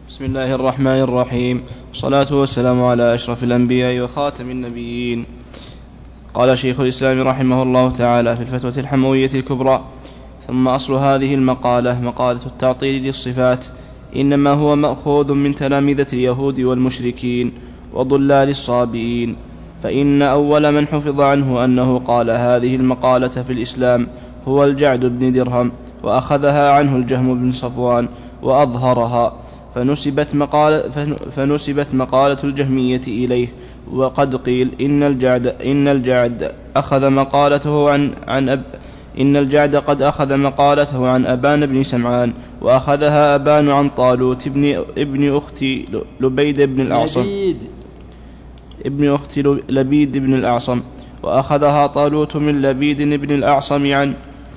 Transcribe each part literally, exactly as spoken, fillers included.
بسم الله الرحمن الرحيم، والصلاة والسلام على أشرف الأنبياء وخاتم النبيين. قال شيخ الإسلام رحمه الله تعالى في الفتوى الحموية الكبرى: ثم أصل هذه المقالة مقالة التعطيل للصفات إنما هو مأخوذ من تلامذة اليهود والمشركين وضلال الصابئين، فإن أول من حفظ عنه أنه قال هذه المقالة في الإسلام هو الجعد بن درهم، وأخذها عنه الجهم بن صفوان وأظهرها، فنسبت مقالة, فنسبت مقالة الجهمية إليه. وقد قيل إن الجعد, إن الجعد أخذ مقالته عن, عن أب إن الجعد قد أخذ مقالته عن أبان بن سمعان، وأخذها أبان عن طالوت ابن, ابن أخت لبيد بن الأعصم ابن أخت لبيد بن الأعصم وأخذها طالوت من لبيد بن الأعصم عن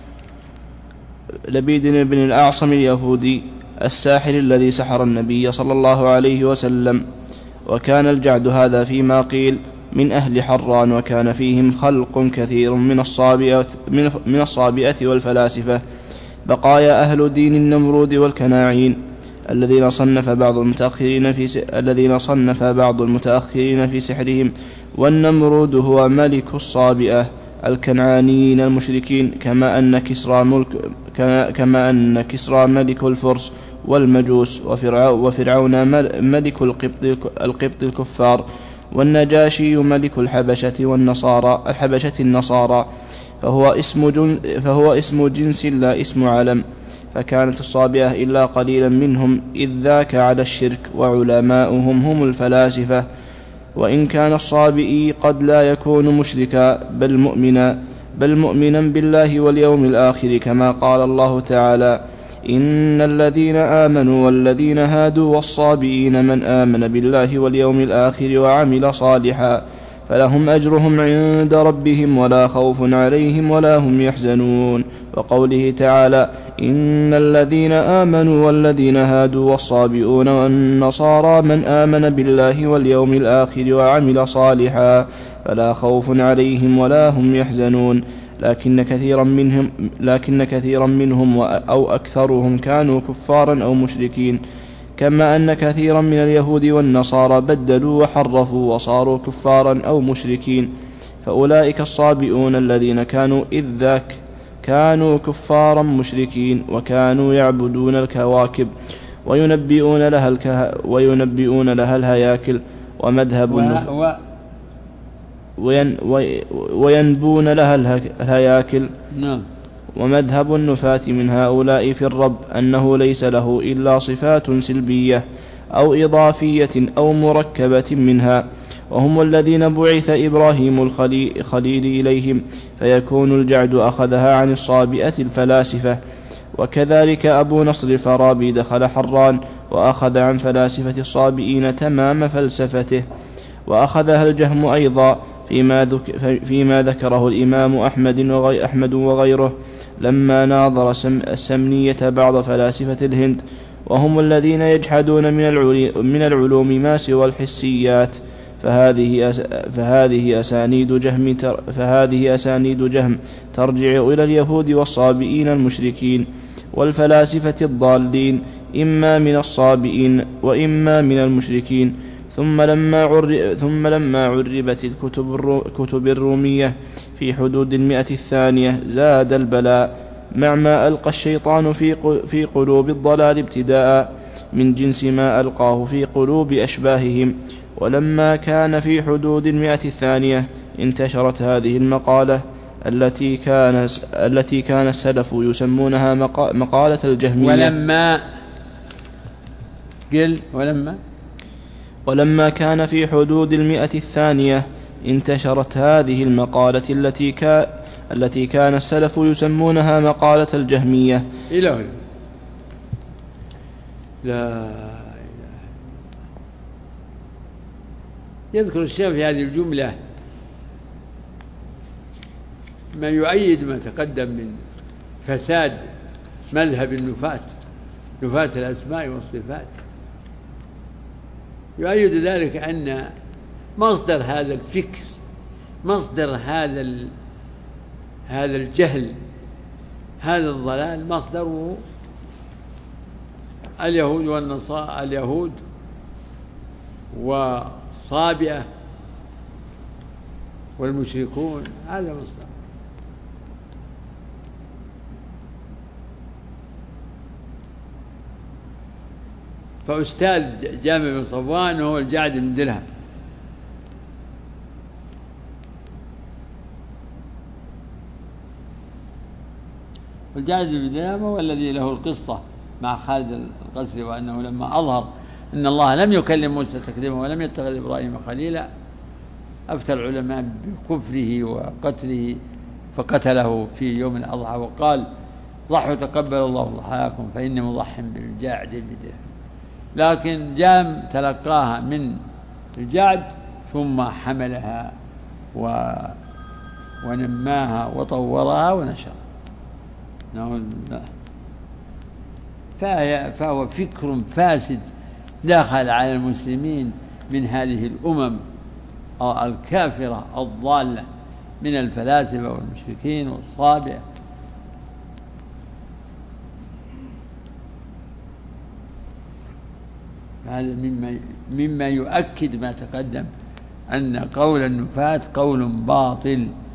لبيد بن الأعصم اليهودي الساحر الذي سحر النبي صلى الله عليه وسلم. وكان الجعد هذا فيما قيل من أهل حران، وكان فيهم خلق كثير من الصابئة, من الصابئة والفلاسفة، بقايا أهل دين النمرود والكناعين، الذين صنف بعض المتأخرين في الذين صنف بعض المتأخرين في سحرهم. والنمرود هو ملك الصابئة الكنعانيين المشركين، كما أن كسرى ملك كما أن كسرى ملك الفرس والمجوس، وفرعون ملك القبط الكفار، والنجاشي ملك الحبشة والنصارى الحبشة النصارى، فهو اسم جن فهو اسم جنس لا اسم علم. فكانت الصابئة إلا قليلا منهم إذ ذاك على الشرك، وعلماؤهم هم الفلاسفة. وإن كان الصابئي قد لا يكون مشركا بل مؤمنا بل مؤمنا بالله واليوم الآخر، كما قال الله تعالى: إن الذين آمنوا والذين هادوا والصابئين من آمن بالله واليوم الآخر وعمل صالحا فلهم أجرهم عند ربهم ولا خوف عليهم ولا هم يحزنون. وقوله تعالى: إن الذين آمنوا والذين هادوا والصابئون والنصارى من آمن بالله واليوم الآخر وعمل صالحا فلا خوف عليهم ولا هم يحزنون. لكن كثيرا منهم, لكن كثيرا منهم أو أكثرهم كانوا كفارا أو مشركين، كما أن كثيرا من اليهود والنصارى بدلوا وحرفوا وصاروا كفارا أو مشركين. فأولئك الصابئون الذين كانوا إذ ذاك كانوا كفارا مشركين، وكانوا يعبدون الكواكب وينبئون لها, الكه وينبئون لها الهياكل ومذهب و... وين وينبون لها الهياكل. نعم. ومذهب النفاة من هؤلاء في الرب أنه ليس له إلا صفات سلبية أو إضافية أو مركبة منها، وهم الذين بعث إبراهيم الخليل إليهم، فيكون الجعد أخذها عن الصابئة الفلاسفة. وكذلك أبو نصر الفارابي دخل حران وأخذ عن فلاسفة الصابئين تمام فلسفته، وأخذها الجهم أيضا فيما, ذك فيما ذكره الإمام أحمد, وغي أحمد وغيره لما ناظر السمنية بعض فلاسفة الهند، وهم الذين يجحدون من العلوم ما سوى الحسيات. فهذه, أس فهذه, أسانيد جهم فهذه أسانيد جهم ترجع إلى اليهود والصابئين المشركين والفلاسفة الضالين، إما من الصابئين وإما من المشركين. ثم لما, عرب ثم لما عربت الكتب الرومية في حدود المئة الثانية زاد البلاء، مع ما ألقى الشيطان في قلوب الضلال ابتداء من جنس ما ألقاه في قلوب أشباههم. ولما كان في حدود المئة الثانية انتشرت هذه المقالة التي كان, التي كان السلف يسمونها مقالة الجهمية. ولما قل ولما ولما كان في حدود المئة الثانية انتشرت هذه المقالة التي, كا التي كان السلف يسمونها مقالة الجهمية. إلى هنا لا يذكر الشيخ في هذه الجملة ما يؤيد ما تقدم من فساد مذهب النفاة نفاة الأسماء والصفات. يؤيد ذلك أن مصدر هذا الفكر، مصدر هذا هذا الجهل، هذا الضلال، مصدره اليهود والنصارى، اليهود وصابئة والمشركون، هذا مصدر. فأستاذ جامع بن صفوان هو الجعد بن درهم. والجعد بن درهم هو الذي له القصة مع خالد القسري، وأنه لما أظهر أن الله لم يكلم موسى تكليما ولم يتخذ إبراهيم خليلا أفتى العلماء بكفره وقتله، فقتله في يوم الأضحى وقال ضحوا تقبل الله ضحاياكم فإني مضح بالجعد بن درهم. لكن جام تلقاها من الجعد ثم حملها و... ونماها وطورها ونشرها. نعوذ بالله. فهي فهو فكر فاسد دخل على المسلمين من هذه الأمم الكافرة الضالة من الفلاسفة والمشركين والصابئة. هذا مما مما يؤكد ما تقدم أن قول النفاة قول باطل.